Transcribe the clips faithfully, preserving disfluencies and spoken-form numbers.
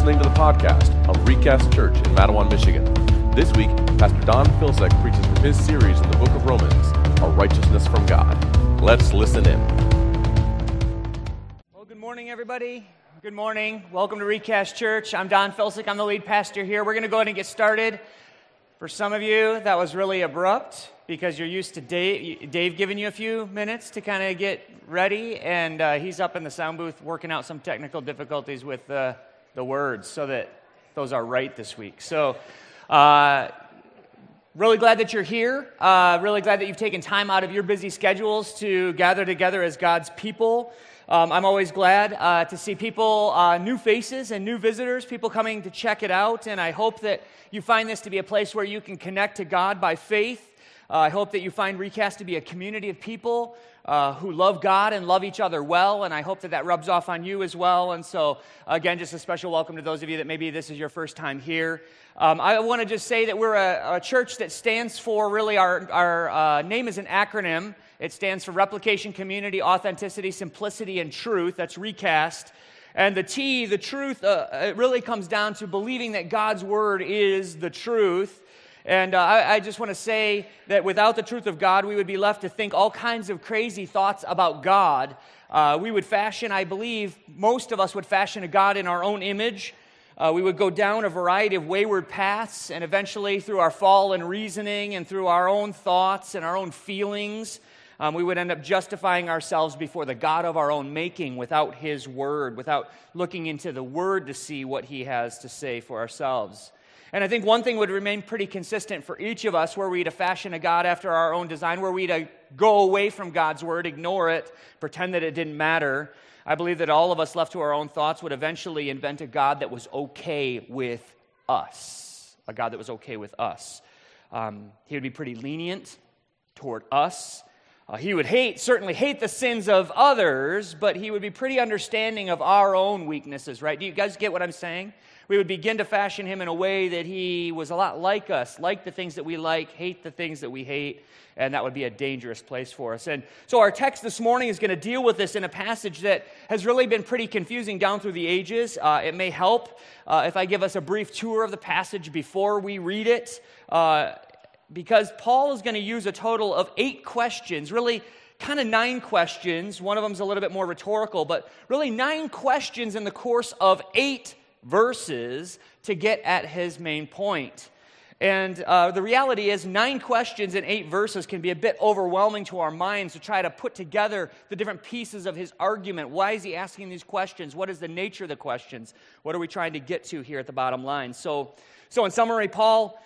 listening to the podcast of Recast Church in Mattawan, Michigan. This week, Pastor Don Filsek preaches from his series in the book of Romans, A Righteousness from God. Let's listen in. Well, good morning, everybody. Good morning. Welcome to Recast Church. I'm Don Filsek. I'm the lead pastor here. We're going to go ahead and get started. For some of you, that was really abrupt because you're used to Dave, Dave giving you a few minutes to kind of get ready, and uh, he's up in the sound booth working out some technical difficulties with uh, the words so that those are right this week. So, uh, really glad that you're here. Uh, really glad that you've taken time out of your busy schedules to gather together as God's people. Um, I'm always glad uh, to see people, uh, new faces and new visitors, people coming to check it out, and I hope that you find this to be a place where you can connect to God by faith. Uh, I hope that you find Recast to be a community of people uh, who love God and love each other well, and I hope that that rubs off on you as well. And so, again, just a special welcome to those of you that maybe this is your first time here. Um, I want to just say that we're a, a church that stands for, really, our, our uh, name is an acronym. It stands for Replication, Community, Authenticity, Simplicity, and Truth. That's Recast. And the T, the truth, uh, it really comes down to believing that God's Word is the truth. And uh, I, I just want to say that without the truth of God, we would be left to think all kinds of crazy thoughts about God. Uh, we would fashion, I believe, most of us would fashion a God in our own image. Uh, we would go down a variety of wayward paths, and eventually through our fallen reasoning and through our own thoughts and our own feelings, Um, we would end up justifying ourselves before the God of our own making without His Word, without looking into the Word to see what He has to say for ourselves. And I think one thing would remain pretty consistent for each of us, were we to fashion a God after our own design, were we to go away from God's Word, ignore it, pretend that it didn't matter. I believe that all of us left to our own thoughts would eventually invent a God that was okay with us, a God that was okay with us. Um, he would be pretty lenient toward us. Uh, he would hate, certainly hate the sins of others, but he would be pretty understanding of our own weaknesses, right? Do you guys get what I'm saying? We would begin to fashion him in a way that he was a lot like us, like the things that we like, hate the things that we hate, and that would be a dangerous place for us. And so our text this morning is going to deal with this in a passage that has really been pretty confusing down through the ages. Uh, it may help uh, if I give us a brief tour of the passage before we read it. Uh, Because Paul is going to use a total of eight questions, really kind of nine questions. One of them is a little bit more rhetorical, but really nine questions in the course of eight verses to get at his main point. And uh, the reality is nine questions in eight verses can be a bit overwhelming to our minds to try to put together the different pieces of his argument. Why is he asking these questions? What is the nature of the questions? What are we trying to get to here at the bottom line? So, so in summary, Paul...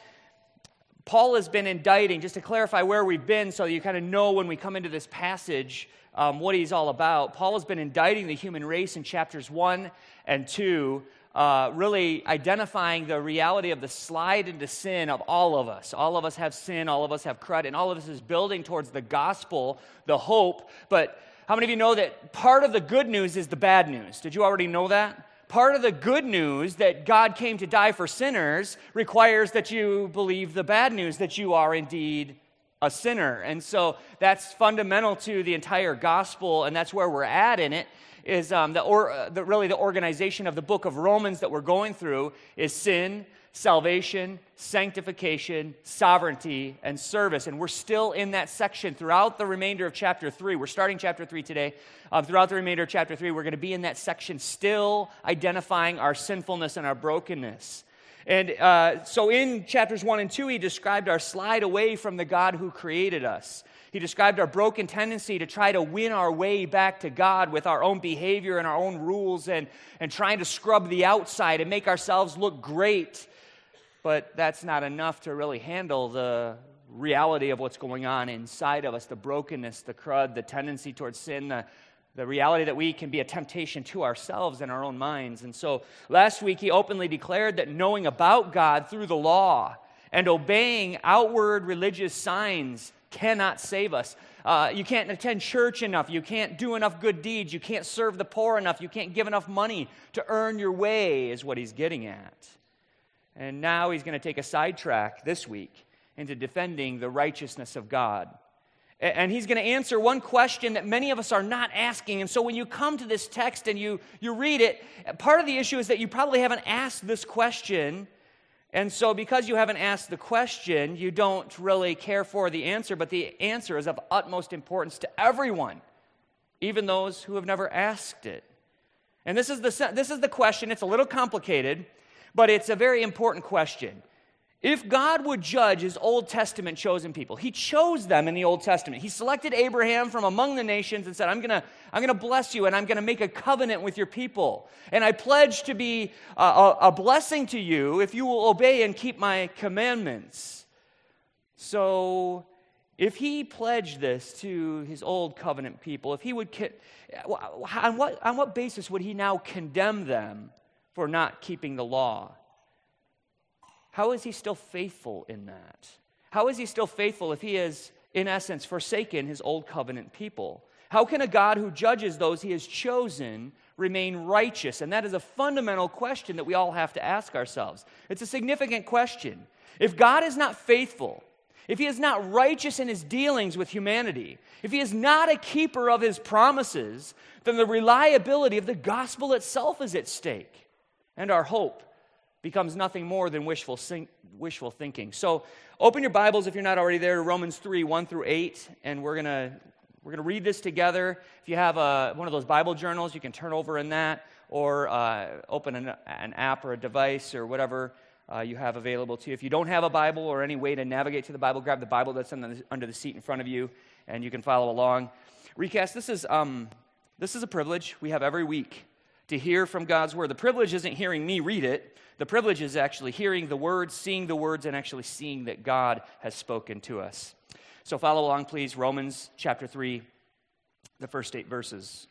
Paul has been indicting, just to clarify where we've been so you kind of know when we come into this passage um, what he's all about. Paul has been indicting the human race in chapters one and two, uh, really identifying the reality of the slide into sin of all of us. All of us have sin, all of us have crud, and all of us is building towards the gospel, the hope. But how many of you know that part of the good news is the bad news? Did you already know that? Part of the good news that God came to die for sinners requires that you believe the bad news, that you are indeed a sinner. And so that's fundamental to the entire gospel, and that's where we're at in it, is um, the, or, uh, the really the organization of the book of Romans that we're going through is sin, salvation, sanctification, sovereignty, and service. And we're still in that section throughout the remainder of chapter three. We're starting chapter three today. Um, throughout the remainder of chapter three, we're going to be in that section still identifying our sinfulness and our brokenness. And uh, so in chapters one and two, he described our slide away from the God who created us. He described our broken tendency to try to win our way back to God with our own behavior and our own rules and, and trying to scrub the outside and make ourselves look great. But that's not enough to really handle the reality of what's going on inside of us, the brokenness, the crud, the tendency towards sin, the, the reality that we can be a temptation to ourselves and our own minds. And so last week he openly declared that knowing about God through the law and obeying outward religious signs cannot save us. Uh, you can't attend church enough. You can't do enough good deeds. You can't serve the poor enough. You can't give enough money to earn your way, is what he's getting at. And now he's going to take a sidetrack this week into defending the righteousness of God. And he's going to answer one question that many of us are not asking. And so when you come to this text and you, you read it, part of the issue is that you probably haven't asked this question. And so because you haven't asked the question, you don't really care for the answer. But the answer is of utmost importance to everyone, even those who have never asked it. And this is the, this is the question. It's a little complicated, but it's a very important question. If God would judge his Old Testament chosen people, he chose them in the Old Testament. He selected Abraham from among the nations and said, I'm going to I'm gonna bless you and I'm going to make a covenant with your people. And I pledge to be a, a, a blessing to you if you will obey and keep my commandments. So if he pledged this to his Old Covenant people, if he would, on what, on what basis would he now condemn them for not keeping the law? How is he still faithful in that? How is he still faithful if he has, in essence, forsaken his old covenant people? How can a God who judges those he has chosen remain righteous? And that is a fundamental question that we all have to ask ourselves. It's a significant question. If God is not faithful, if he is not righteous in his dealings with humanity, if he is not a keeper of his promises, then the reliability of the gospel itself is at stake, and our hope becomes nothing more than wishful think, wishful thinking. So open your Bibles, if you're not already there, to Romans three, one through eight, and we're going to we're gonna read this together. If you have a, one of those Bible journals, you can turn over in that, or uh, open an, an app or a device or whatever uh, you have available to you. If you don't have a Bible or any way to navigate to the Bible, grab the Bible that's under the, under the seat in front of you, and you can follow along. Recast, this is, um, this is a privilege we have every week to hear from God's Word. The privilege isn't hearing me read it. The privilege is actually hearing the words, seeing the words, and actually seeing that God has spoken to us. So follow along, please. Romans chapter three, the first eight verses.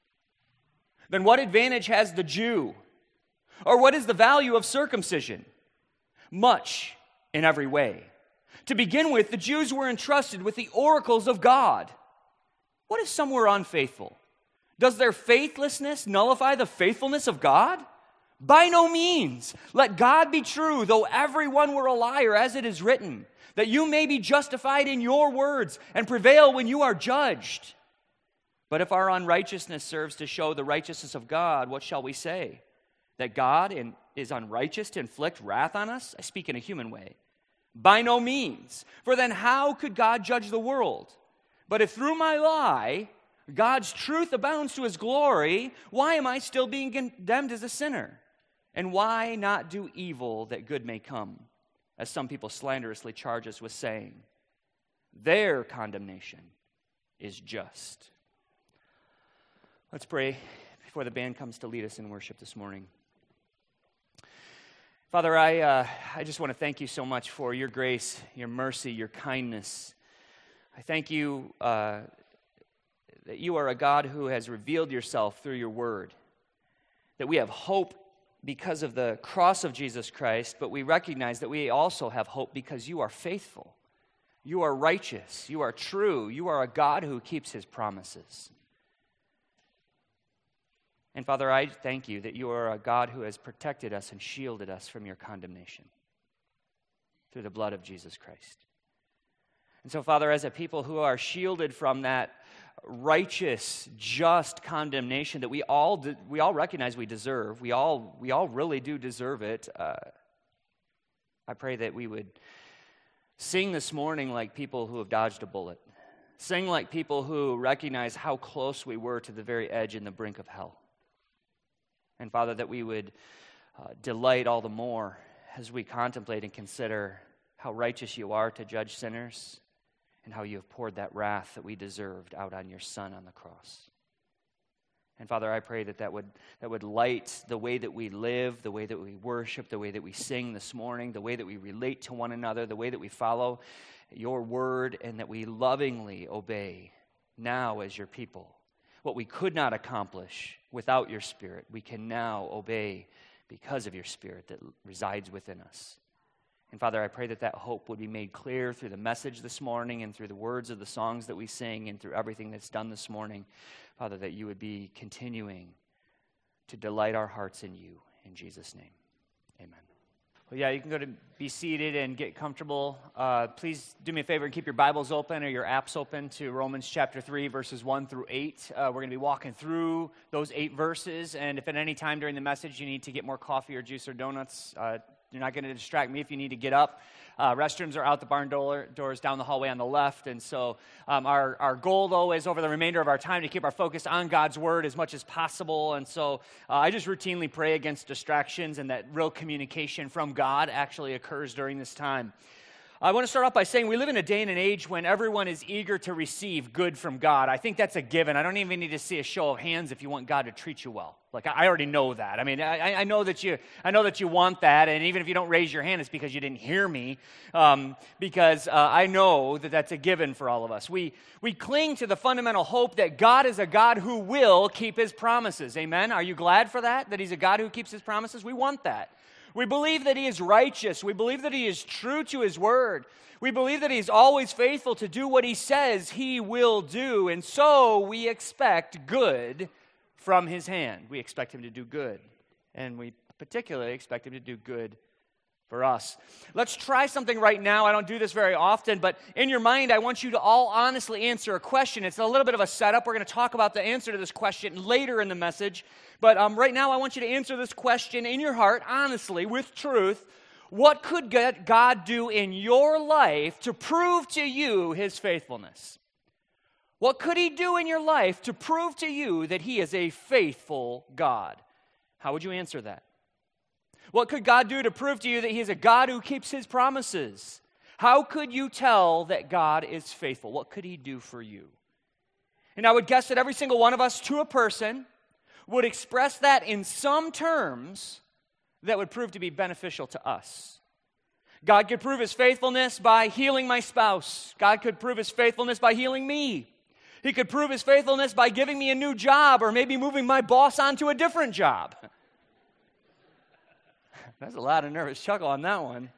Then what advantage has the Jew? Or what is the value of circumcision? Much in every way. To begin with, the Jews were entrusted with the oracles of God. What if some were unfaithful? Does their faithlessness nullify the faithfulness of God? By no means. Let God be true, though everyone were a liar, as it is written, that you may be justified in your words and prevail when you are judged. But if our unrighteousness serves to show the righteousness of God, what shall we say? That God in, is unrighteous to inflict wrath on us? I speak in a human way. By no means. For then how could God judge the world? But if through my lie God's truth abounds to his glory, why am I still being condemned as a sinner? And why not do evil that good may come? As some people slanderously charge us with saying, their condemnation is just. Let's pray before the band comes to lead us in worship this morning. Father, I, uh, I just want to thank you so much for your grace, your mercy, your kindness. I thank you uh, that you are a God who has revealed yourself through your word, that we have hope because of the cross of Jesus Christ, but we recognize that we also have hope because you are faithful, you are righteous, you are true, you are a God who keeps his promises. And Father, I thank you that you are a God who has protected us and shielded us from your condemnation through the blood of Jesus Christ. And so, Father, as a people who are shielded from that righteous, just condemnation that we all de- we all recognize we deserve, we all we all really do deserve it. Uh, I pray that we would sing this morning like people who have dodged a bullet, sing like people who recognize how close we were to the very edge and the brink of hell. And Father, that we would uh, delight all the more as we contemplate and consider how righteous you are to judge sinners and how you have poured that wrath that we deserved out on your Son on the cross. And Father, I pray that that would, that would light the way that we live, the way that we worship, the way that we sing this morning, the way that we relate to one another, the way that we follow your word, and that we lovingly obey now as your people. What we could not accomplish without your Spirit, we can now obey because of your Spirit that resides within us. And Father, I pray that that hope would be made clear through the message this morning and through the words of the songs that we sing and through everything that's done this morning. Father, that you would be continuing to delight our hearts in you. In Jesus' name, amen. Well, yeah, you can go to be seated and get comfortable. Uh, please do me a favor and keep your Bibles open or your apps open to Romans chapter three, verses one through eight. Uh, we're going to be walking through those eight verses, and if at any time during the message you need to get more coffee or juice or donuts, uh, you're not going to distract me if you need to get up. Uh, restrooms are out the barn door, doors down the hallway on the left. And so um, our, our goal, though, is over the remainder of our time to keep our focus on God's Word as much as possible. And so uh, I just routinely pray against distractions and that real communication from God actually occurs during this time. I want to start off by saying we live in a day and an age when everyone is eager to receive good from God. I think that's a given. I don't even need to see a show of hands if you want God to treat you well. Like, I already know that. I mean, I, I know that you I know that you want that, and even if you don't raise your hand, it's because you didn't hear me, um, because uh, I know that that's a given for all of us. We, we cling to the fundamental hope that God is a God who will keep His promises. Amen? Are you glad for that, that He's a God who keeps His promises? We want that. We believe that He is righteous. We believe that He is true to His word. We believe that He's always faithful to do what He says He will do. And so we expect good from His hand. We expect Him to do good. And we particularly expect Him to do good for us. Let's try something right now. I don't do this very often, but in your mind, I want you to all honestly answer a question. It's a little bit of a setup. We're going to talk about the answer to this question later in the message. But um, right now, I want you to answer this question in your heart, honestly, with truth. What could God do in your life to prove to you His faithfulness? What could He do in your life to prove to you that He is a faithful God? How would you answer that? What could God do to prove to you that He is a God who keeps His promises? How could you tell that God is faithful? What could He do for you? And I would guess that every single one of us, to a person, would express that in some terms that would prove to be beneficial to us. God could prove His faithfulness by healing my spouse. God could prove His faithfulness by healing me. He could prove His faithfulness by giving me a new job or maybe moving my boss onto a different job. That's a lot of nervous chuckle on that one.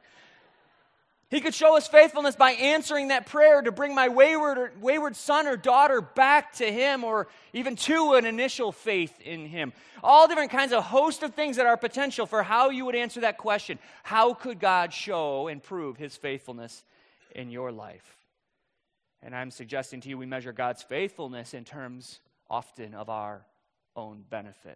He could show His faithfulness by answering that prayer to bring my wayward or, wayward son or daughter back to Him, or even to an initial faith in Him. All different kinds of host of things that are potential for how you would answer that question. How could God show and prove His faithfulness in your life? And I'm suggesting to you we measure God's faithfulness in terms often of our own benefit.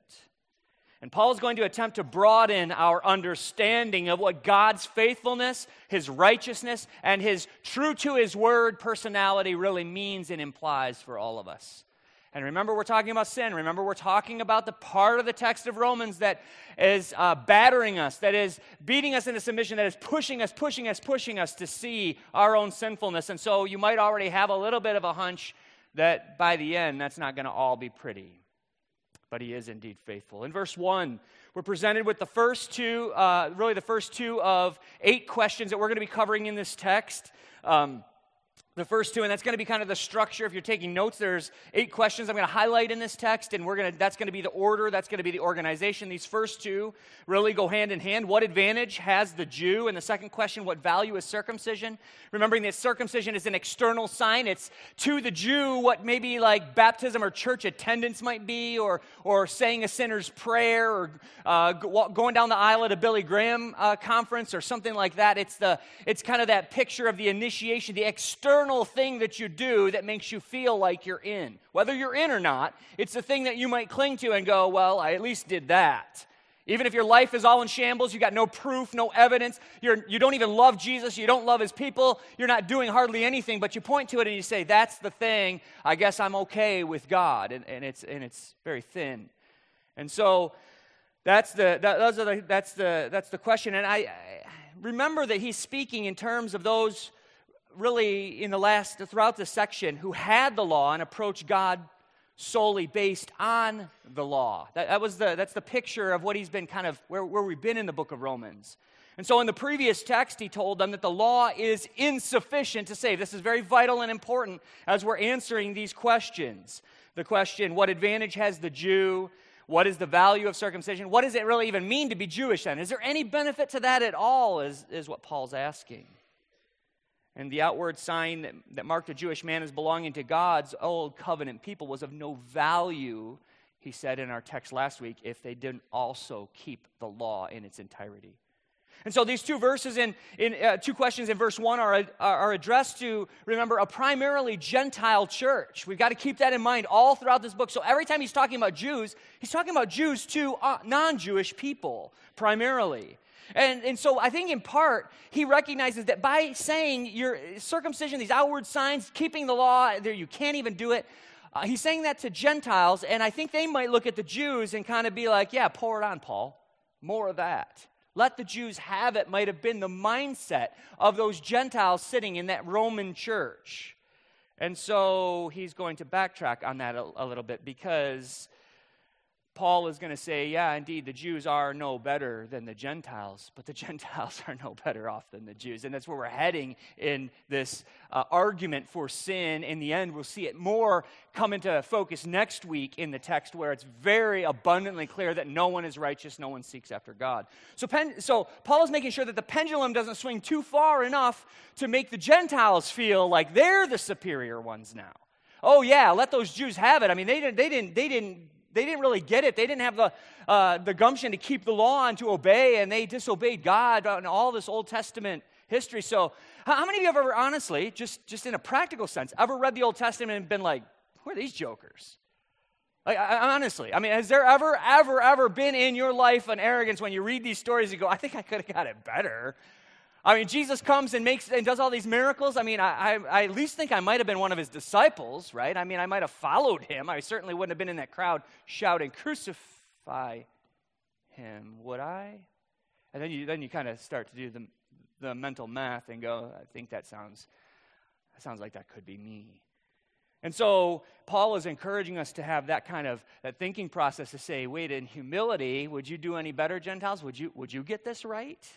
And Paul is going to attempt to broaden our understanding of what God's faithfulness, His righteousness, and His true to His word personality really means and implies for all of us. And remember, we're talking about sin. Remember, we're talking about the part of the text of Romans that is uh, battering us, that is beating us into submission, that is pushing us, pushing us, pushing us to see our own sinfulness. And so you might already have a little bit of a hunch that by the end, that's not going to all be pretty. But He is indeed faithful. In verse one, we're presented with the first two, uh, really the first two of eight questions that we're going to be covering in this text. Um, the first two, and that's going to be kind of the structure. If you're taking notes, there's eight questions I'm going to highlight in this text, and we're going to that's going to be the order, that's going to be the organization. These first two really go hand in hand. What advantage has the Jew? And the second question, what value is circumcision? Remembering that circumcision is an external sign. It's to the Jew what maybe like baptism or church attendance might be, or or saying a sinner's prayer, or uh, going down the aisle at a Billy Graham uh, conference, or something like that. It's the it's kind of that picture of the initiation, the external thing that you do that makes you feel like you're in. Whether you're in or not, it's the thing that you might cling to and go, well, I at least did that. Even if your life is all in shambles, you got no proof, no evidence, you're, you don't even love Jesus, you don't love His people, you're not doing hardly anything, but you point to it and you say, that's the thing, I guess I'm okay with God, and, and it's and it's very thin. And so that's the that, those are the that's the that's the question. And I, I remember that he's speaking in terms of those really in the last throughout the section who had the law and approached God solely based on the law. That, that was the that's the picture of what he's been kind of where, where we've been in the book of Romans. And so in the previous text, he told them that the law is insufficient to save. This is very vital and important as we're answering these questions. The question, what advantage has the Jew? What is the value of circumcision? What does it really even mean to be Jewish then? Is there any benefit to that at all, is, is what Paul's asking. And the outward sign that, that marked a Jewish man as belonging to God's old covenant people was of no value, he said in our text last week, if they didn't also keep the law in its entirety. And so these two verses in, in uh, two questions in verse one are, are addressed to, remember, a primarily Gentile church. We've got to keep that in mind all throughout this book. So every time he's talking about Jews, he's talking about Jews to uh, non-Jewish people, primarily. And, and so I think in part, he recognizes that by saying your circumcision, these outward signs, keeping the law, there you can't even do it, uh, he's saying that to Gentiles, and I think they might look at the Jews and kind of be like, yeah, pour it on, Paul. More of that. Let the Jews have it might have been the mindset of those Gentiles sitting in that Roman church. And so he's going to backtrack on that a, a little bit because Paul is going to say, yeah, indeed, the Jews are no better than the Gentiles, but the Gentiles are no better off than the Jews. And that's where we're heading in this uh, argument for sin. In the end, we'll see it more come into focus next week in the text where it's very abundantly clear that no one is righteous, no one seeks after God. So, pen, so Paul is making sure that the pendulum doesn't swing too far enough to make the Gentiles feel like they're the superior ones now. Oh yeah, let those Jews have it. I mean, they didn't, they didn't, they didn't, They didn't really get it. They didn't have the uh, the gumption to keep the law and to obey, and they disobeyed God in all this Old Testament history. So how many of you have ever, honestly, just, just in a practical sense, ever read the Old Testament and been like, who are these jokers? Like, I, honestly, I mean, has there ever, ever, ever been in your life an arrogance when you read these stories, you go, I think I could have got it better? I mean, Jesus comes and makes and does all these miracles. I mean, I, I, I at least think I might have been one of his disciples, right? I mean, I might have followed him. I certainly wouldn't have been in that crowd shouting, crucify him, would I? And then you then you kind of start to do the the mental math and go, I think that sounds that sounds like that could be me. And so Paul is encouraging us to have that kind of that thinking process to say, wait, in humility, would you do any better, Gentiles? Would you would you get this right?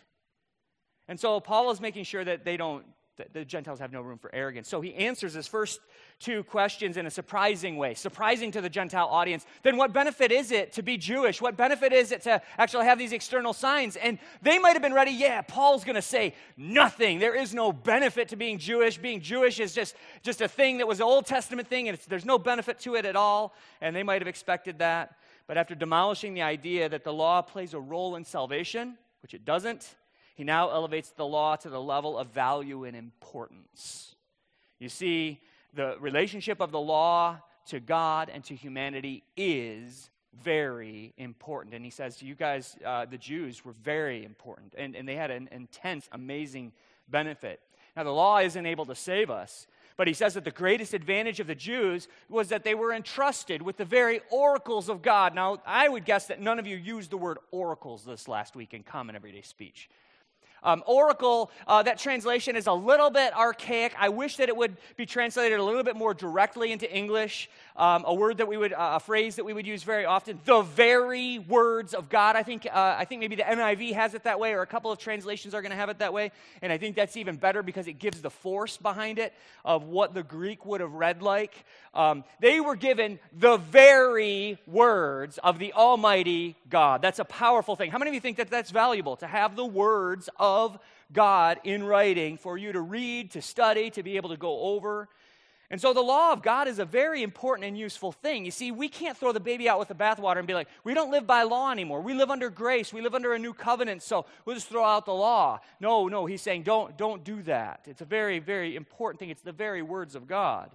And so Paul is making sure that they don't, that the Gentiles have no room for arrogance. So he answers his first two questions in a surprising way, surprising to the Gentile audience. Then what benefit is it to be Jewish? What benefit is it to actually have these external signs? And they might have been ready, yeah, Paul's going to say nothing. There is no benefit to being Jewish. Being Jewish is just, just a thing that was an Old Testament thing, and it's, there's no benefit to it at all. And they might have expected that. But after demolishing the idea that the law plays a role in salvation, which it doesn't, he now elevates the law to the level of value and importance. You see, the relationship of the law to God and to humanity is very important. And he says, you guys, uh, the Jews, were very important. And, and they had an intense, amazing benefit. Now, the law isn't able to save us. But he says that the greatest advantage of the Jews was that they were entrusted with the very oracles of God. Now, I would guess that none of you used the word oracles this last week in common everyday speech. Um, oracle, uh, that translation is a little bit archaic. I wish that it would be translated a little bit more directly into English. Um, a word that we would, uh, a phrase that we would use very often, the very words of God. I think, uh, I think maybe the N I V has it that way, or a couple of translations are going to have it that way. And I think that's even better because it gives the force behind it of what the Greek would have read like. Um, they were given the very words of the Almighty God. That's a powerful thing. How many of you think that that's valuable, to have the words of God in writing for you to read, to study, to be able to go over? And so the law of God is a very important and useful thing. You see, we can't throw the baby out with the bathwater and be like, we don't live by law anymore. We live under grace. We live under a new covenant, so we'll just throw out the law. No, no, he's saying don't, don't do that. It's a very, very important thing. It's the very words of God.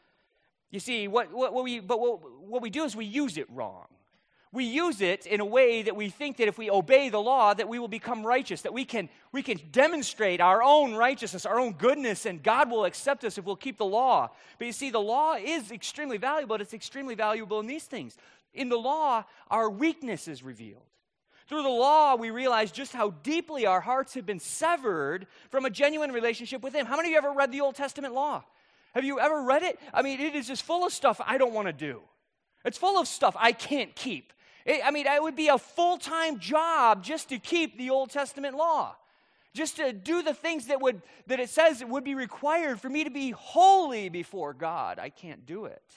You see, what, what, what we but what, what we do is we use it wrong. We use it in a way that we think that if we obey the law, that we will become righteous, that we can, we can demonstrate our own righteousness, our own goodness, and God will accept us if we'll keep the law. But you see, the law is extremely valuable, but it's extremely valuable in these things. In the law, our weakness is revealed. Through the law, we realize just how deeply our hearts have been severed from a genuine relationship with Him. How many of you ever read the Old Testament law? Have you ever read it? I mean, it is just full of stuff I don't want to do. It's full of stuff I can't keep. It, I mean, it would be a full-time job just to keep the Old Testament law, just to do the things that would that it says it would be required for me to be holy before God. I can't do it.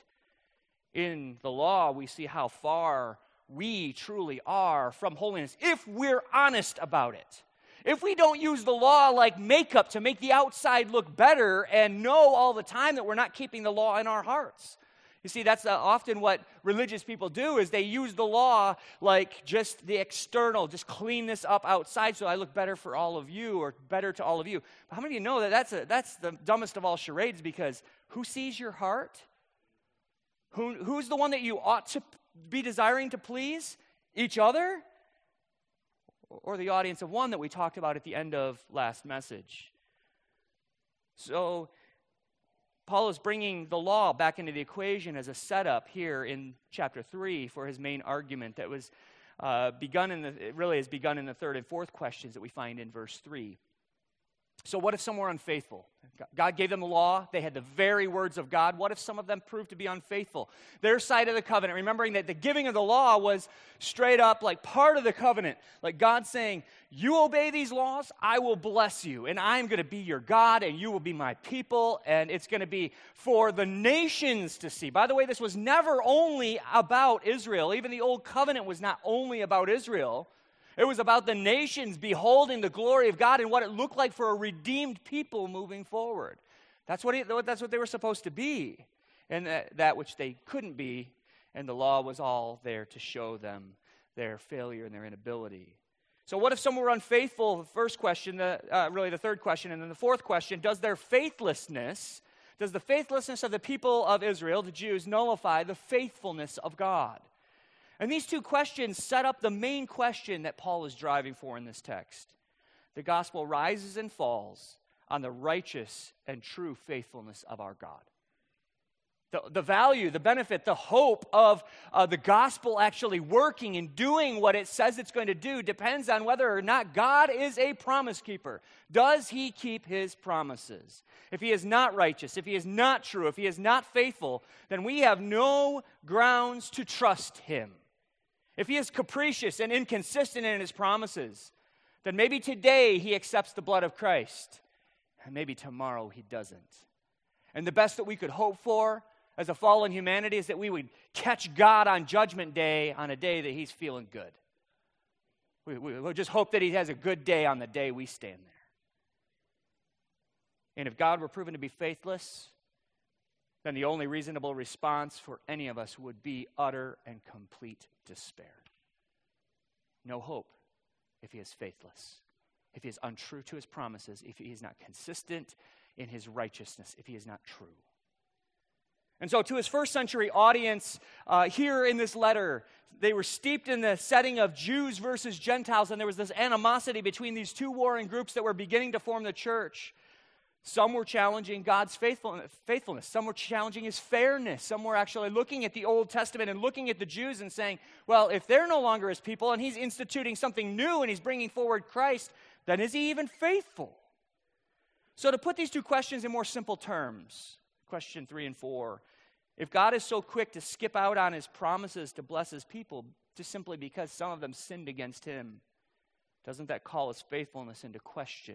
In the law, we see how far we truly are from holiness if we're honest about it. If we don't use the law like makeup to make the outside look better and know all the time that we're not keeping the law in our hearts. You see, that's uh, often what religious people do, is they use the law like just the external, just clean this up outside so I look better for all of you or better to all of you. But how many of you know that that's, a, that's the dumbest of all charades, because who sees your heart? Who, who's the one that you ought to be desiring to please? Each other? Or the audience of one that we talked about at the end of last message? So Paul is bringing the law back into the equation as a setup here in chapter three for his main argument that was uh, begun in the, it really has begun in the third and fourth questions that we find in verse three. So what if some were unfaithful? God gave them the law. They had the very words of God. What if some of them proved to be unfaithful? Their side of the covenant, remembering that the giving of the law was straight up like part of the covenant. Like God saying, you obey these laws, I will bless you. And I'm going to be your God, and you will be my people. And it's going to be for the nations to see. By the way, this was never only about Israel. Even the old covenant was not only about Israel. It was about the nations beholding the glory of God and what it looked like for a redeemed people moving forward. That's what, he, that's what they were supposed to be, and that, that which they couldn't be, and the law was all there to show them their failure and their inability. So what if some were unfaithful? The first question, the, uh, really the third question, and then the fourth question, does their faithlessness, does the faithlessness of the people of Israel, the Jews, nullify the faithfulness of God? And these two questions set up the main question that Paul is driving for in this text. The gospel rises and falls on the righteous and true faithfulness of our God. The, the value, the benefit, the hope of uh, the gospel actually working and doing what it says it's going to do depends on whether or not God is a promise keeper. Does he keep his promises? If he is not righteous, if he is not true, if he is not faithful, then we have no grounds to trust him. If he is capricious and inconsistent in his promises, then maybe today he accepts the blood of Christ, and maybe tomorrow he doesn't. And the best that we could hope for as a fallen humanity is that we would catch God on Judgment Day on a day that he's feeling good. We, we, we'll just hope that he has a good day on the day we stand there. And if God were proven to be faithless, then the only reasonable response for any of us would be utter and complete despair. No hope if he is faithless, if he is untrue to his promises, if he is not consistent in his righteousness, if he is not true. And so to his first century audience, uh, here in this letter, they were steeped in the setting of Jews versus Gentiles, and there was this animosity between these two warring groups that were beginning to form the church. Some were challenging God's faithfulness. Some were challenging his fairness. Some were actually looking at the Old Testament and looking at the Jews and saying, well, if they're no longer his people and he's instituting something new and he's bringing forward Christ, then is he even faithful? So to put these two questions in more simple terms, question three and four, if God is so quick to skip out on his promises to bless his people just simply because some of them sinned against him, doesn't that call his faithfulness into question?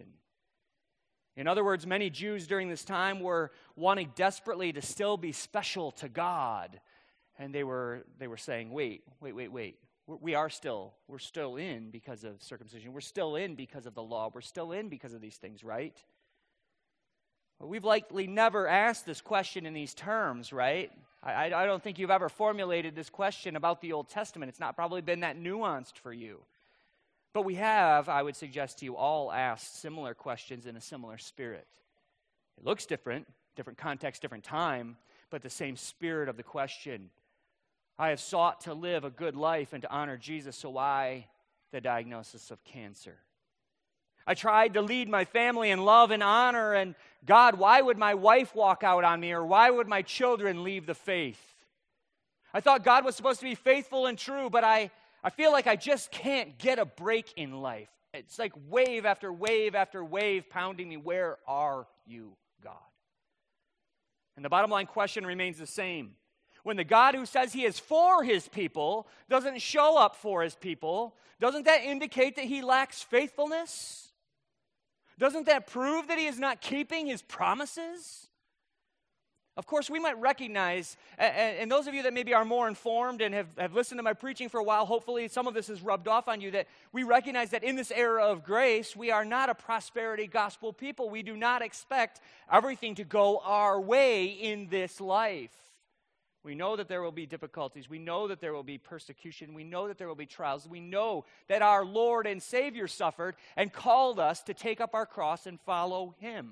In other words, many Jews during this time were wanting desperately to still be special to God. And they were they were saying, wait, wait, wait, wait. We are still, we're still in because of circumcision. We're still in because of the law. We're still in because of these things, right? Well, we've likely never asked this question in these terms, right? I, I don't think you've ever formulated this question about the Old Testament. It's not probably been that nuanced for you. But we have, I would suggest to you, all asked similar questions in a similar spirit. It looks different, different context, different time, but the same spirit of the question. I have sought to live a good life and to honor Jesus, so why the diagnosis of cancer? I tried to lead my family in love and honor, and God, why would my wife walk out on me, or why would my children leave the faith? I thought God was supposed to be faithful and true, but I I feel like I just can't get a break in life. It's like wave after wave after wave pounding me. Where are you, God? And the bottom line question remains the same. When the God who says he is for his people doesn't show up for his people, doesn't that indicate that he lacks faithfulness? Doesn't that prove that he is not keeping his promises? Of course, we might recognize, and those of you that maybe are more informed and have, have listened to my preaching for a while, hopefully some of this has rubbed off on you, that we recognize that in this era of grace, we are not a prosperity gospel people. We do not expect everything to go our way in this life. We know that there will be difficulties. We know that there will be persecution. We know that there will be trials. We know that our Lord and Savior suffered and called us to take up our cross and follow him.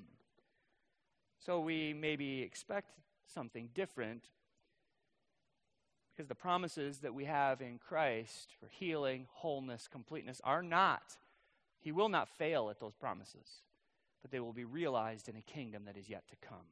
So we maybe expect something different because the promises that we have in Christ for healing, wholeness, completeness are not. He will not fail at those promises, but they will be realized in a kingdom that is yet to come.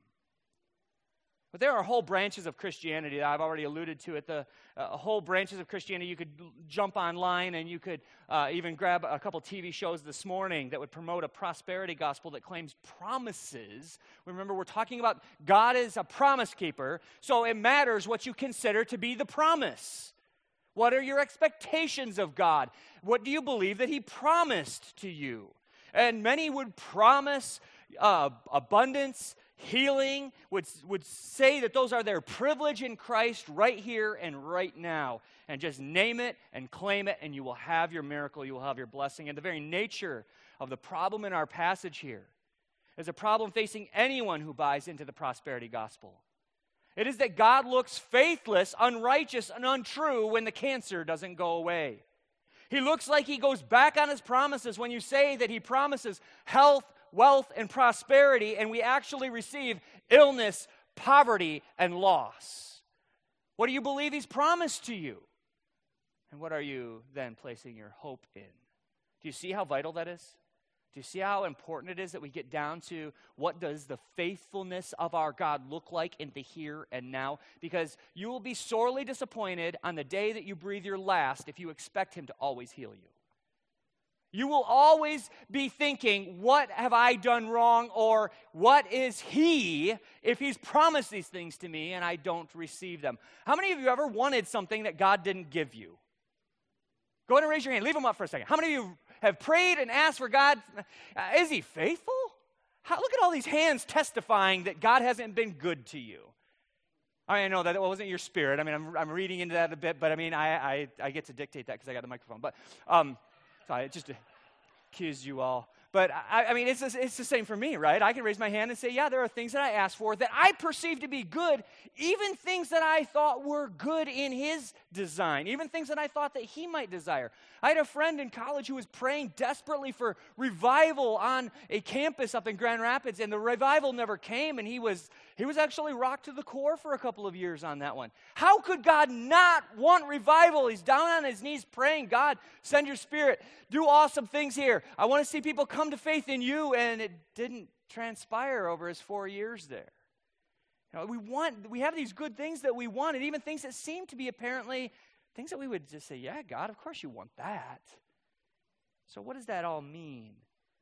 But there are whole branches of Christianity that I've already alluded to. At the uh, whole branches of Christianity, you could jump online and you could uh, even grab a couple T V shows this morning that would promote a prosperity gospel that claims promises. Remember, we're talking about God is a promise keeper, so it matters what you consider to be the promise. What are your expectations of God? What do you believe that he promised to you? And many would promise uh, abundance, healing, would, would say that those are their privilege in Christ right here and right now. And just name it and claim it, and you will have your miracle, you will have your blessing. And the very nature of the problem in our passage here is a problem facing anyone who buys into the prosperity gospel. It is that God looks faithless, unrighteous, and untrue when the cancer doesn't go away. He looks like he goes back on his promises when you say that he promises health, wealth, and prosperity, and we actually receive illness, poverty, and loss. What do you believe he's promised to you? And what are you then placing your hope in? Do you see how vital that is? Do you see how important it is that we get down to what does the faithfulness of our God look like in the here and now? Because you will be sorely disappointed on the day that you breathe your last if you expect him to always heal you. You will always be thinking, what have I done wrong? Or what is he if he's promised these things to me and I don't receive them? How many of you ever wanted something that God didn't give you? Go ahead and raise your hand. Leave them up for a second. How many of you have prayed and asked for God? Uh, is he faithful? How, look at all these hands testifying that God hasn't been good to you. I mean, I know that wasn't your spirit. I mean, I'm, I'm reading into that a bit, but I mean, I, I, I get to dictate that because I got the microphone. But um, sorry, just to accuse you all. But I, I mean, it's, it's the same for me, right? I can raise my hand and say, yeah, there are things that I asked for that I perceive to be good, even things that I thought were good in his design, even things that I thought that he might desire. I had a friend in college who was praying desperately for revival on a campus up in Grand Rapids, and the revival never came, and he was he was actually rocked to the core for a couple of years on that one. How could God not want revival? He's down on his knees praying, God, send your spirit, do awesome things here. I want to see people come to faith in you, and it didn't transpire over his four years there. You know, we want, we have these good things that we want, and even things that seem to be apparently things that we would just say, yeah, God, of course you want that. So what does that all mean?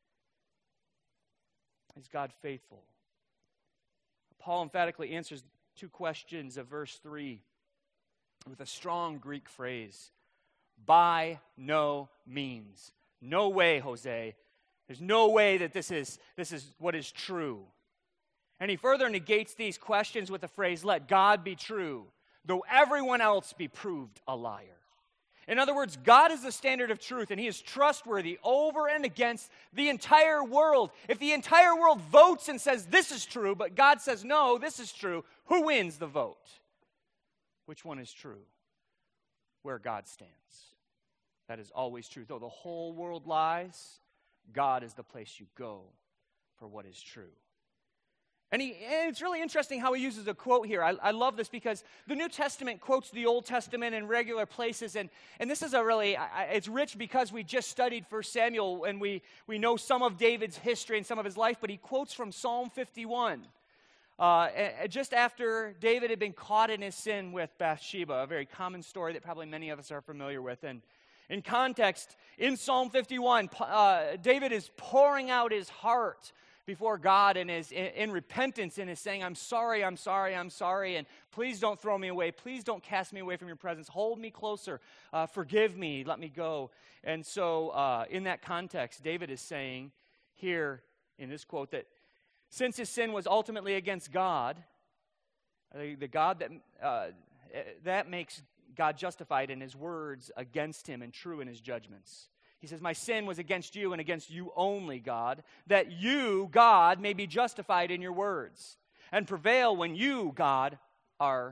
Is God faithful? Paul emphatically answers two questions of verse three with a strong Greek phrase, by no means. No way, Jose. There's no way that this is, this is what is true. And he further negates these questions with the phrase, let God be true, though everyone else be proved a liar. In other words, God is the standard of truth, and he is trustworthy over and against the entire world. If the entire world votes and says this is true, but God says no, this is true, who wins the vote? Which one is true? Where God stands. That is always true. Though the whole world lies, God is the place you go for what is true. And, he, and it's really interesting how he uses a quote here. I, I love this because the New Testament quotes the Old Testament in regular places. And, and this is a really, I, it's rich because we just studied First Samuel and we, we know some of David's history and some of his life. But he quotes from Psalm fifty-one. Uh, just after David had been caught in his sin with Bathsheba, a very common story that probably many of us are familiar with. And in context, in Psalm fifty-one, uh, David is pouring out his heart before God and is in, in repentance and is saying, I'm sorry, I'm sorry, I'm sorry, and please don't throw me away. Please don't cast me away from your presence. Hold me closer. Uh, forgive me. Let me go. And so uh, in that context, David is saying here in this quote that since his sin was ultimately against God, the, the God that, uh, that makes God justified in his words against him and true in his judgments. He says, my sin was against you and against you only, God, that you, God, may be justified in your words and prevail when you, God, are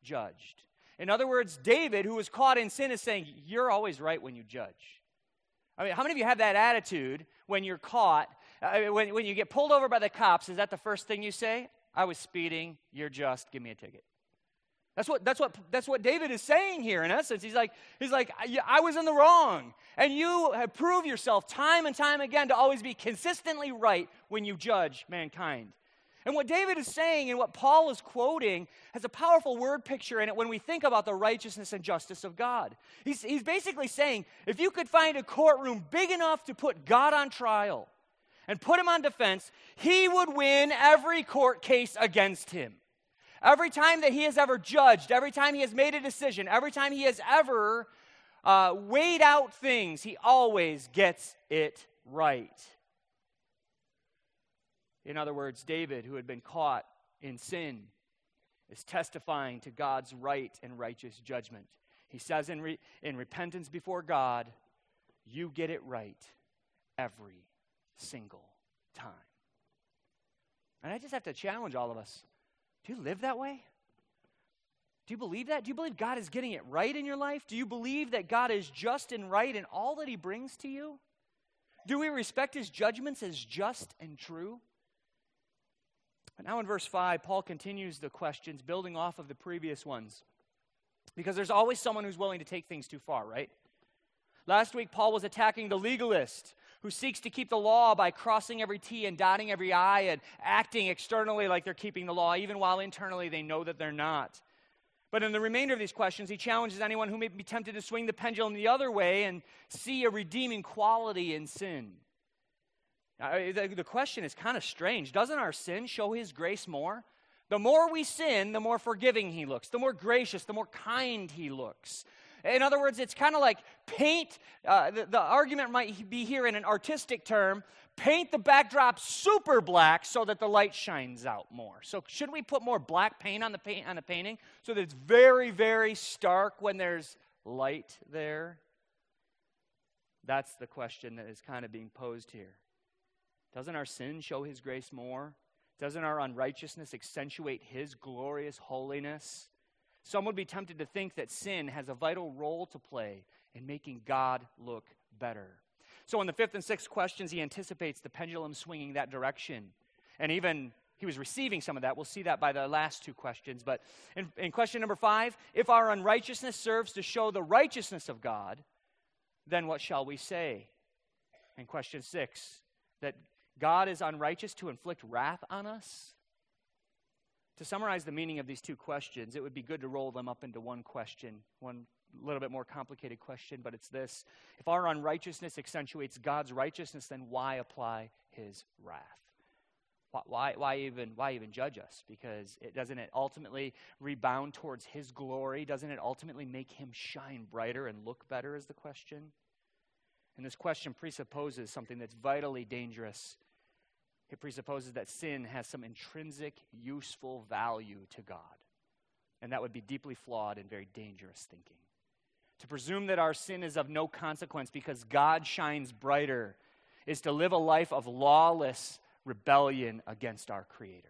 judged. In other words, David, who was caught in sin, is saying, you're always right when you judge. I mean, how many of you have that attitude when you're caught? I mean, when, when you get pulled over by the cops, is that the first thing you say? I was speeding, you're just, give me a ticket. That's what that's what that's what David is saying here in essence. He's like he's like I, I was in the wrong, and you have proved yourself time and time again to always be consistently right when you judge mankind. And what David is saying and what Paul is quoting has a powerful word picture in it when we think about the righteousness and justice of God. He's he's basically saying if you could find a courtroom big enough to put God on trial and put him on defense, he would win every court case against him. Every time that he has ever judged, every time he has made a decision, every time he has ever uh, weighed out things, he always gets it right. In other words, David, who had been caught in sin, is testifying to God's right and righteous judgment. He says in, re- in repentance before God, you get it right every single time. And I just have to challenge all of us. Do you live that way? Do you believe that? Do you believe God is getting it right in your life? Do you believe that God is just and right in all that he brings to you? Do we respect his judgments as just and true? But now in verse five, Paul continues the questions, building off of the previous ones. Because there's always someone who's willing to take things too far, right? Last week, Paul was attacking the legalist who seeks to keep the law by crossing every T and dotting every I and acting externally like they're keeping the law, even while internally they know that they're not. But in the remainder of these questions, he challenges anyone who may be tempted to swing the pendulum the other way and see a redeeming quality in sin. Now, the, the question is kind of strange. Doesn't our sin show his grace more? The more we sin, the more forgiving he looks, the more gracious, the more kind he looks. In other words, it's kind of like paint, uh, the, the argument might be here in an artistic term, paint the backdrop super black so that the light shines out more. So should we put more black paint on the paint on the painting so that it's very, very stark when there's light there? That's the question that is kind of being posed here. Doesn't our sin show his grace more? Doesn't our unrighteousness accentuate his glorious holiness? Some would be tempted to think that sin has a vital role to play in making God look better. So in the fifth and sixth questions, he anticipates the pendulum swinging that direction. And even he was receiving some of that. We'll see that by the last two questions. But in, in question number five, if our unrighteousness serves to show the righteousness of God, then what shall we say? In question six, that God is unrighteous to inflict wrath on us? To summarize the meaning of these two questions, it would be good to roll them up into one question, one little bit more complicated question, but it's this. If our unrighteousness accentuates God's righteousness, then why apply his wrath? Why, why, why, even, why even judge us? Because it doesn't it ultimately rebound towards his glory? Doesn't it ultimately make him shine brighter and look better is the question? And this question presupposes something that's vitally dangerous. It presupposes that sin has some intrinsic, useful value to God. And that would be deeply flawed and very dangerous thinking. To presume that our sin is of no consequence because God shines brighter is to live a life of lawless rebellion against our Creator.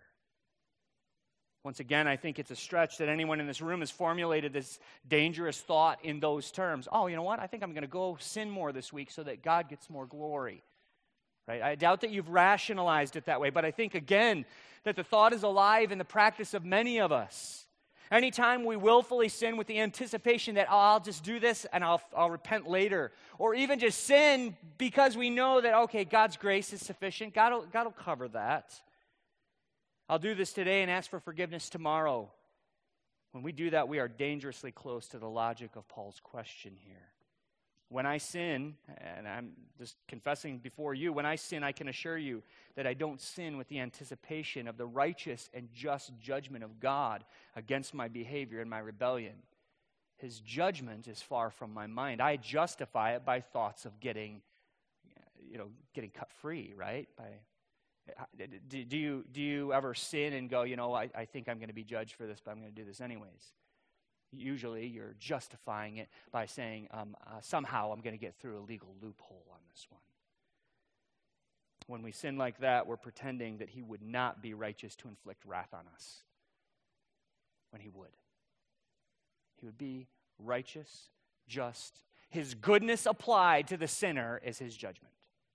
Once again, I think it's a stretch that anyone in this room has formulated this dangerous thought in those terms. Oh, you know what? I think I'm going to go sin more this week so that God gets more glory. Right? I doubt that you've rationalized it that way, but I think, again, that the thought is alive in the practice of many of us. Anytime we willfully sin with the anticipation that, oh, I'll just do this and I'll, I'll repent later, or even just sin because we know that, okay, God's grace is sufficient, God will, God will cover that. I'll do this today and ask for forgiveness tomorrow. When we do that, we are dangerously close to the logic of Paul's question here. When I sin, and I'm just confessing before you, when I sin, I can assure you that I don't sin with the anticipation of the righteous and just judgment of God against my behavior and my rebellion. His judgment is far from my mind. I justify it by thoughts of getting, you know, getting cut free, right? By do, do you do you ever sin and go, you know, I, I think I'm going to be judged for this, but I'm going to do this anyways? Usually you're justifying it by saying, um, uh, somehow I'm going to get through a legal loophole on this one. When we sin like that, we're pretending that he would not be righteous to inflict wrath on us, when he would. He would be righteous, just. His goodness applied to the sinner is his judgment.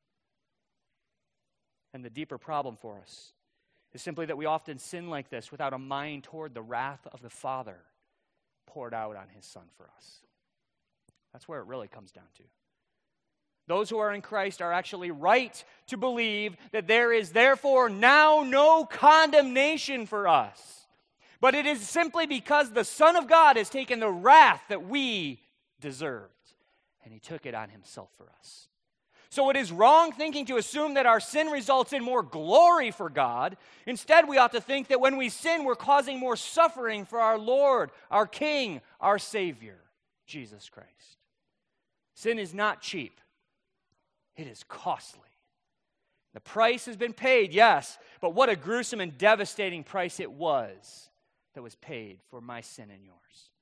And the deeper problem for us is simply that we often sin like this without a mind toward the wrath of the Father poured out on his Son for us. That's where it really comes down to. Those who are in Christ are actually right to believe that there is therefore now no condemnation for us. But it is simply because the Son of God has taken the wrath that we deserved, and he took it on himself for us. So it is wrong thinking to assume that our sin results in more glory for God. Instead, we ought to think that when we sin, we're causing more suffering for our Lord, our King, our Savior, Jesus Christ. Sin is not cheap. It is costly. The price has been paid, yes, but what a gruesome and devastating price it was that was paid for my sin and yours.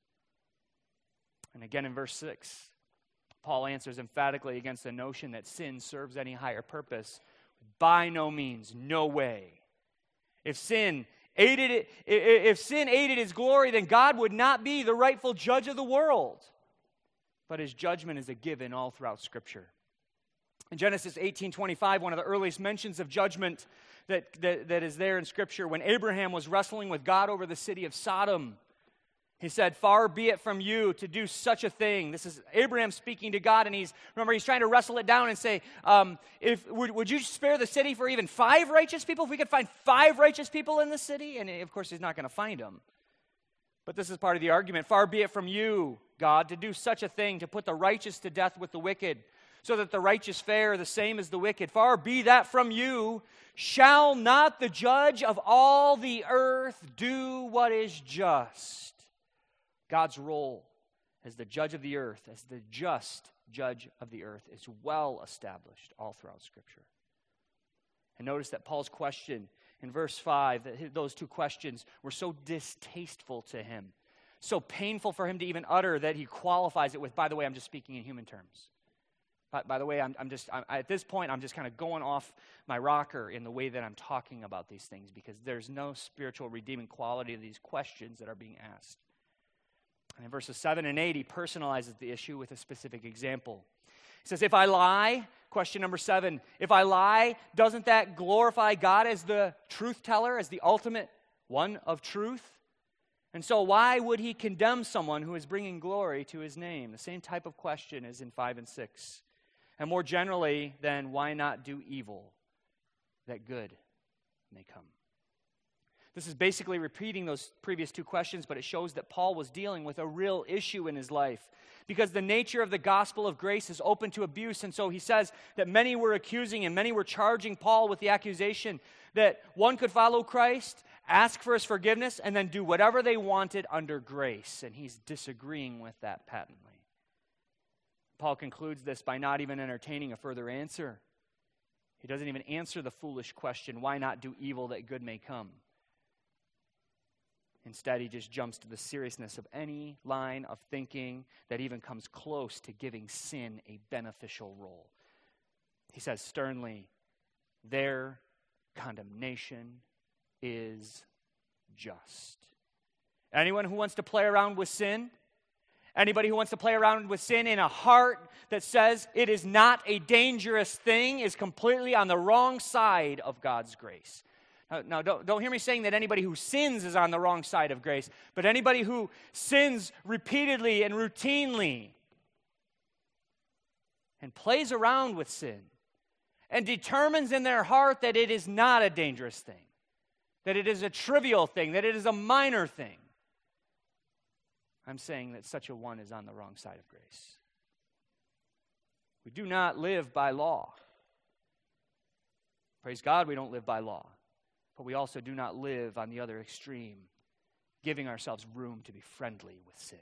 And again in verse six, Paul answers emphatically against the notion that sin serves any higher purpose. By no means, no way. If sin aided it, if sin aided his glory, then God would not be the rightful judge of the world. But his judgment is a given all throughout Scripture. In Genesis eighteen twenty-five, one of the earliest mentions of judgment that, that, that is there in Scripture, when Abraham was wrestling with God over the city of Sodom, he said, "Far be it from you to do such a thing." This is Abraham speaking to God, and he's, remember, he's trying to wrestle it down and say, um, if would, would you spare the city for even five righteous people? If we could find five righteous people in the city? And of course, he's not going to find them. But this is part of the argument. "Far be it from you, God, to do such a thing, to put the righteous to death with the wicked, so that the righteous fare the same as the wicked. Far be that from you. Shall not the judge of all the earth do what is just?" God's role as the judge of the earth, as the just judge of the earth, is well established all throughout Scripture. And notice that Paul's question in verse five, that those two questions were so distasteful to him, so painful for him to even utter, that he qualifies it with, "By the way, I'm just speaking in human terms." By, by the way, I'm, I'm just, I'm, at this point, I'm just kind of going off my rocker in the way that I'm talking about these things, because there's no spiritual redeeming quality to these questions that are being asked. And in verses seven and eight, he personalizes the issue with a specific example. He says, if I lie, question number seven, if I lie, doesn't that glorify God as the truth teller, as the ultimate one of truth? And so why would he condemn someone who is bringing glory to his name? The same type of question as in five and six. And more generally, then, why not do evil that good may come? This is basically repeating those previous two questions, but it shows that Paul was dealing with a real issue in his life, because the nature of the gospel of grace is open to abuse. And so he says that many were accusing him, many were charging Paul with the accusation that one could follow Christ, ask for his forgiveness, and then do whatever they wanted under grace. And he's disagreeing with that patently. Paul concludes this by not even entertaining a further answer. He doesn't even answer the foolish question, why not do evil that good may come? Instead, he just jumps to the seriousness of any line of thinking that even comes close to giving sin a beneficial role. He says sternly, their condemnation is just. Anyone who wants to play around with sin, anybody who wants to play around with sin in a heart that says it is not a dangerous thing is completely on the wrong side of God's grace. Now, now don't, don't hear me saying that anybody who sins is on the wrong side of grace, but anybody who sins repeatedly and routinely and plays around with sin and determines in their heart that it is not a dangerous thing, that it is a trivial thing, that it is a minor thing, I'm saying that such a one is on the wrong side of grace. We do not live by law. Praise God, we don't live by law. But we also do not live on the other extreme, giving ourselves room to be friendly with sin.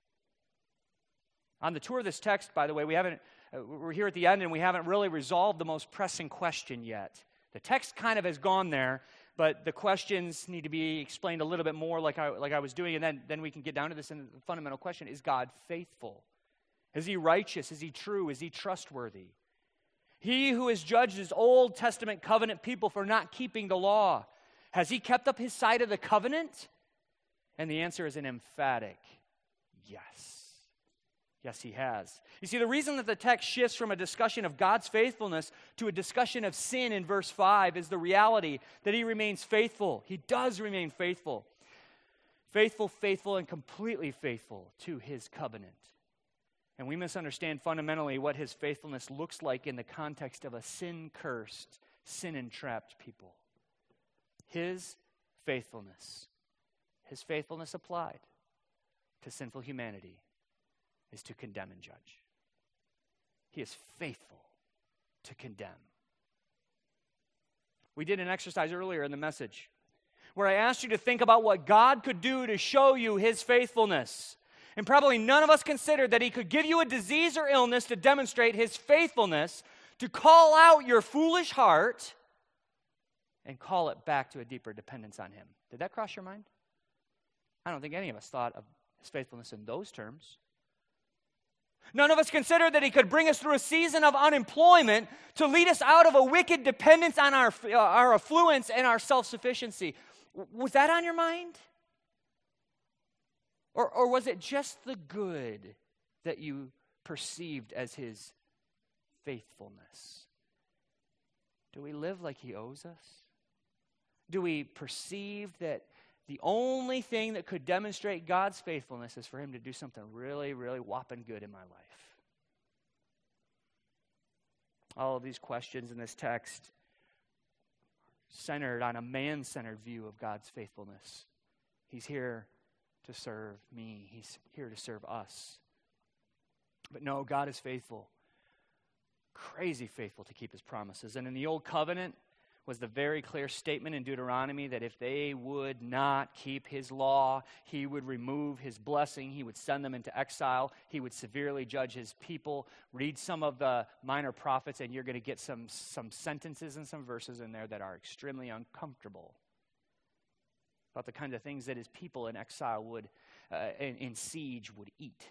On the tour of this text, by the way, we haven't, uh, we're here at the end and we haven't really resolved the most pressing question yet. The text kind of has gone there, but the questions need to be explained a little bit more like I, like I was doing, and then, then we can get down to this fundamental question. Is God faithful? Is he righteous? Is he true? Is he trustworthy? He who has judged his Old Testament covenant people for not keeping the law, has he kept up his side of the covenant? And the answer is an emphatic Yes. Yes, he has. You see, the reason that the text shifts from a discussion of God's faithfulness to a discussion of sin in verse five is the reality that he remains faithful. He does remain faithful. Faithful, faithful, and completely faithful to his covenant. And we misunderstand fundamentally what his faithfulness looks like in the context of a sin-cursed, sin-entrapped people. His faithfulness, his faithfulness applied to sinful humanity is to condemn and judge. He is faithful to condemn. We did an exercise earlier in the message where I asked you to think about what God could do to show you his faithfulness. And probably none of us considered that he could give you a disease or illness to demonstrate his faithfulness, to call out your foolish heart and call it back to a deeper dependence on him. Did that cross your mind? I don't think any of us thought of his faithfulness in those terms. None of us considered that he could bring us through a season of unemployment to lead us out of a wicked dependence on our, uh, our affluence and our self-sufficiency. Was that on your mind? Or, or was it just the good that you perceived as his faithfulness? Do we live like he owes us? Do we perceive that the only thing that could demonstrate God's faithfulness is for him to do something really, really whopping good in my life? All of these questions in this text centered on a man-centered view of God's faithfulness. He's here to serve me. He's here to serve us. But no, God is faithful. Crazy faithful to keep his promises. And in the Old Covenant was the very clear statement in Deuteronomy that if they would not keep his law, he would remove his blessing. He would send them into exile. He would severely judge his people. Read some of the minor prophets and you're going to get some, some sentences and some verses in there that are extremely uncomfortable about the kind of things that his people in exile would, uh, in, in siege would eat.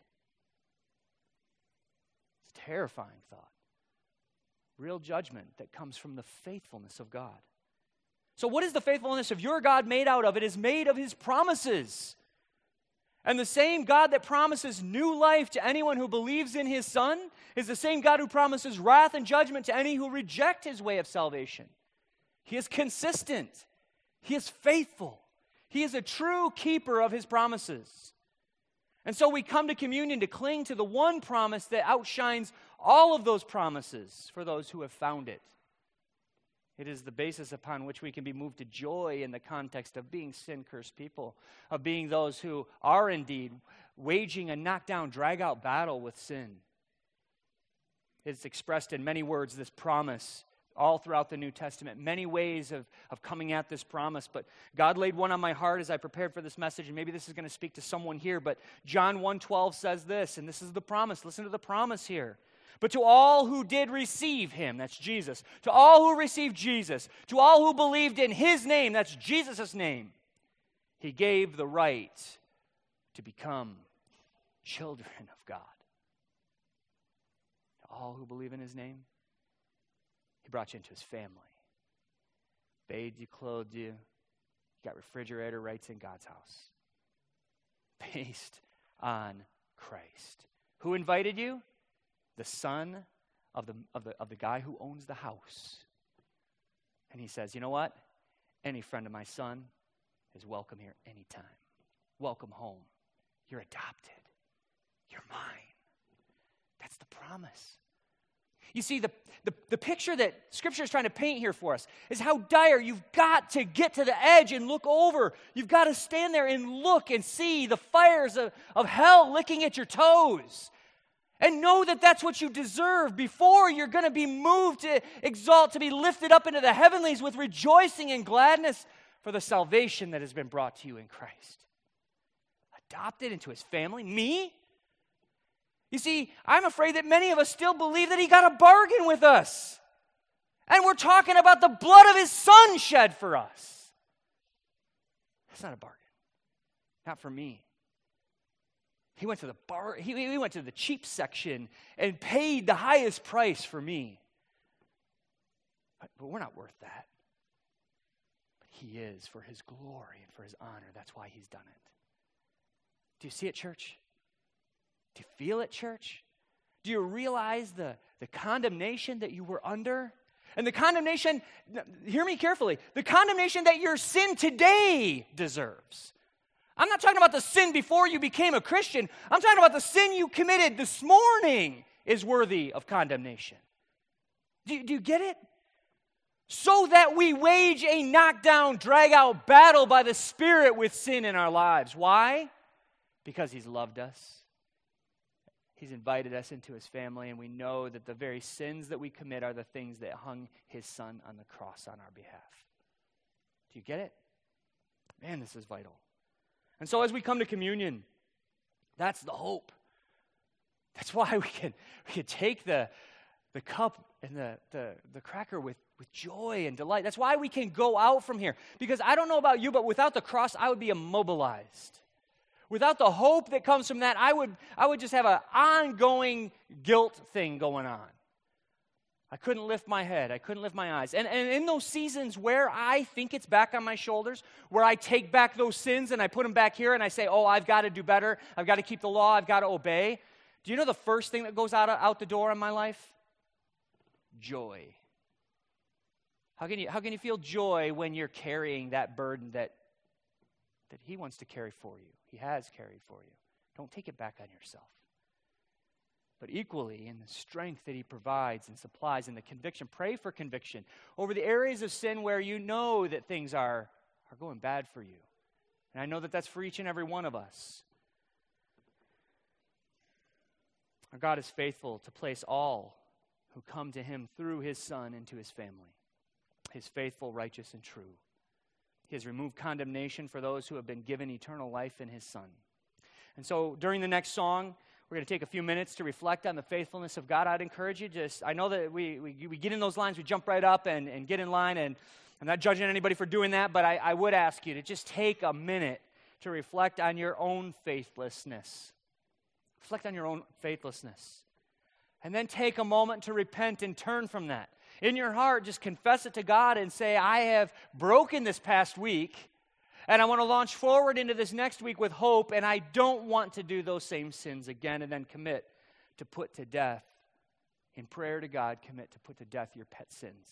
It's a terrifying thought. Real judgment that comes from the faithfulness of God. So what is the faithfulness of your God made out of? It is made of his promises. And the same God that promises new life to anyone who believes in his Son is the same God who promises wrath and judgment to any who reject his way of salvation. He is consistent. He is faithful. He is a true keeper of his promises. And so we come to communion to cling to the one promise that outshines all of those promises for those who have found it. It is the basis upon which we can be moved to joy in the context of being sin-cursed people, of being those who are indeed waging a knockdown, drag-out battle with sin. It's expressed in many words, this promise, all throughout the New Testament, many ways of, of coming at this promise. But God laid one on my heart as I prepared for this message, and maybe this is going to speak to someone here, but John one twelve says this, and this is the promise. Listen to the promise here. But to all who did receive him, that's Jesus, to all who received Jesus, to all who believed in his name, that's Jesus' name, he gave the right to become children of God. To all who believe in his name, he brought you into his family. Bathed you, clothed you, you got refrigerator rights in God's house. Based on Christ. Who invited you? The son of the, of the, of the guy who owns the house. And he says, you know what? Any friend of my son is welcome here anytime. Welcome home. You're adopted. You're mine. That's the promise. You see, the, the, the picture that Scripture is trying to paint here for us is how dire you've got to get to the edge and look over. You've got to stand there and look and see the fires of, of hell licking at your toes. And know that that's what you deserve before you're going to be moved to exalt, to be lifted up into the heavenlies with rejoicing and gladness for the salvation that has been brought to you in Christ. Adopted into his family. Me? You see, I'm afraid that many of us still believe that he got a bargain with us. And we're talking about the blood of his son shed for us. That's not a bargain. Not for me. He went to the bar, he, he went to the cheap section and paid the highest price for me. But, but we're not worth that. But he is for his glory and for his honor. That's why he's done it. Do you see it, church? Do you feel it, church? Do you realize the, the condemnation that you were under? And the condemnation, hear me carefully, the condemnation that your sin today deserves. I'm not talking about the sin before you became a Christian. I'm talking about the sin you committed this morning is worthy of condemnation. Do you, do you get it? So that we wage a knockdown, drag-out battle by the Spirit with sin in our lives. Why? Because He's loved us. He's invited us into His family, and we know that the very sins that we commit are the things that hung His Son on the cross on our behalf. Do you get it? Man, this is vital. And so as we come to communion, that's the hope. That's why we can, we can take the, the cup and the, the, the cracker with, with joy and delight. That's why we can go out from here. Because I don't know about you, but without the cross, I would be immobilized. Without the hope that comes from that, I would, I would just have an ongoing guilt thing going on. I couldn't lift my head. I couldn't lift my eyes. And, and in those seasons where I think it's back on my shoulders, where I take back those sins and I put them back here and I say, oh, I've got to do better. I've got to keep the law. I've got to obey. Do you know the first thing that goes out, out the door in my life? Joy. How can you, how can you feel joy when you're carrying that burden that, that He wants to carry for you? He has carried for you. Don't take it back on yourself. But equally, in the strength that He provides and supplies and the conviction, pray for conviction over the areas of sin where you know that things are, are going bad for you. And I know that that's for each and every one of us. Our God is faithful to place all who come to Him through His Son into His family. He is faithful, righteous, and true. He has removed condemnation for those who have been given eternal life in His Son. And so during the next song, we're going to take a few minutes to reflect on the faithfulness of God. I'd encourage you just, I know that we, we, we get in those lines, we jump right up and, and get in line, and I'm not judging anybody for doing that, but I, I would ask you to just take a minute to reflect on your own faithlessness. Reflect on your own faithlessness. And then take a moment to repent and turn from that. In your heart, just confess it to God and say, I have broken this past week, and I want to launch forward into this next week with hope, and I don't want to do those same sins again, and then commit to put to death, in prayer to God, commit to put to death your pet sins.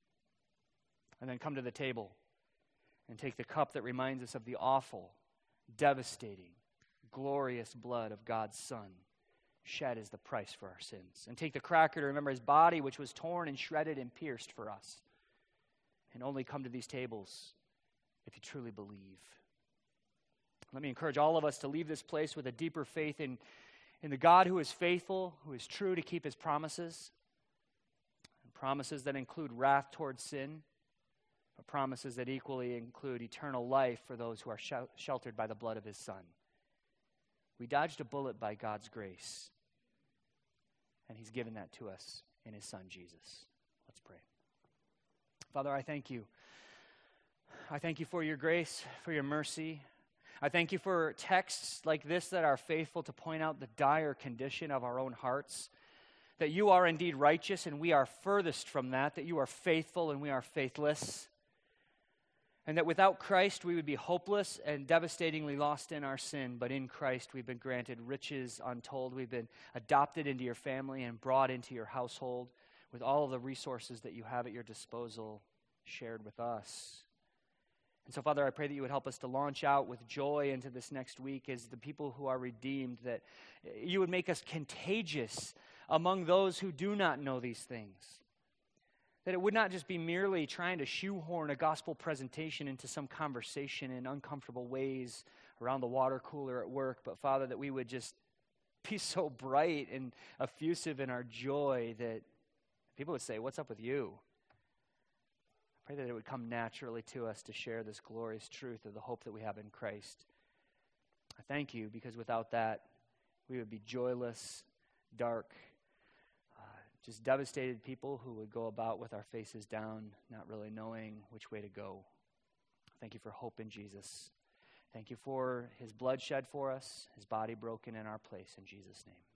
And then come to the table and take the cup that reminds us of the awful, devastating, glorious blood of God's Son, shed as the price for our sins. And take the cracker to remember His body, which was torn and shredded and pierced for us. And only come to these tables if you truly believe. Let me encourage all of us to leave this place with a deeper faith in, in the God who is faithful, who is true to keep His promises. And promises that include wrath towards sin, but promises that equally include eternal life for those who are sh- sheltered by the blood of His Son. We dodged a bullet by God's grace, and He's given that to us in His Son, Jesus. Let's pray. Father, I thank You. I thank You for Your grace, for Your mercy. I thank You for texts like this that are faithful to point out the dire condition of our own hearts, that You are indeed righteous and we are furthest from that, that You are faithful and we are faithless, and that without Christ we would be hopeless and devastatingly lost in our sin, but in Christ we've been granted riches untold. We've been adopted into Your family and brought into Your household with all of the resources that You have at Your disposal shared with us. And so, Father, I pray that You would help us to launch out with joy into this next week as the people who are redeemed, that You would make us contagious among those who do not know these things. That it would not just be merely trying to shoehorn a gospel presentation into some conversation in uncomfortable ways around the water cooler at work, but Father, that we would just be so bright and effusive in our joy that people would say, what's up with you? I pray that it would come naturally to us to share this glorious truth of the hope that we have in Christ. I thank You because without that, we would be joyless, dark, just devastated people who would go about with our faces down, not really knowing which way to go. Thank You for hope in Jesus. Thank You for His blood shed for us, His body broken in our place. In Jesus' name.